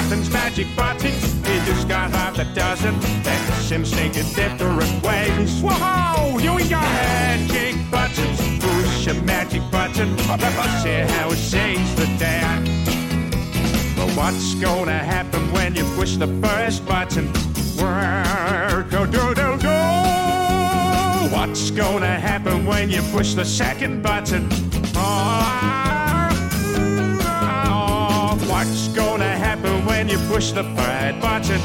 Captain's magic button, he just got half a dozen. Then Sims think in different ways. Whoa, here we go. Magic buttons, push a magic button. Let's see how it saves the day. But what's gonna happen when you push the first button? Go, do, do, do. What's gonna happen when you push the second button? What's gonna happen when you push the third button?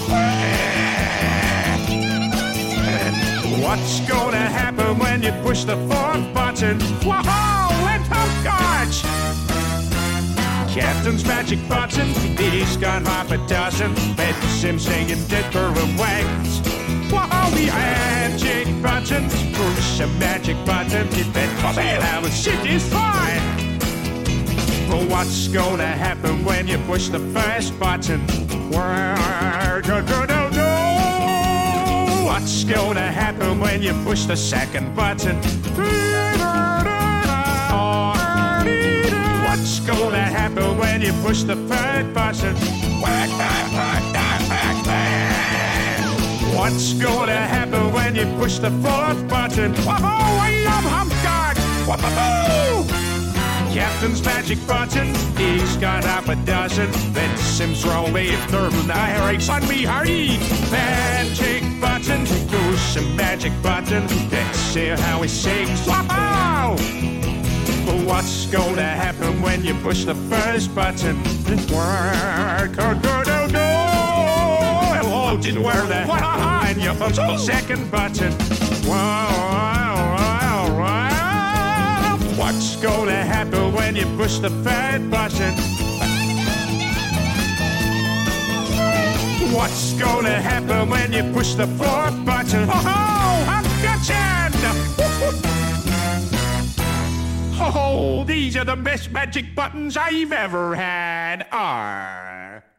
What's gonna happen when you push the fourth button? Whoa, let him dodge! Captain's magic button, he's got half a dozen. Bet Sims singing different ways. Whoa, the magic button, push a magic button. You bet how shit is fine. But what's gonna happen when you push the first button? What's gonna happen when you push the second button? What's gonna happen when you push the third button? What's gonna happen when you push the fourth button? Oh, I love Humpguard! Captain's magic button, he's got half a dozen. Then Sims roll me through the Eric's on me hardy. Magic button, push a magic button. Let's see how he sings. Wow! But what's gonna happen when you push the first button? Oh, didn't wear that. And you push the second button. What's gonna happen when you push the third button? What's gonna happen when you push the fourth button? Oh, I'm gotcha! Oh, these are the best magic buttons I've ever had.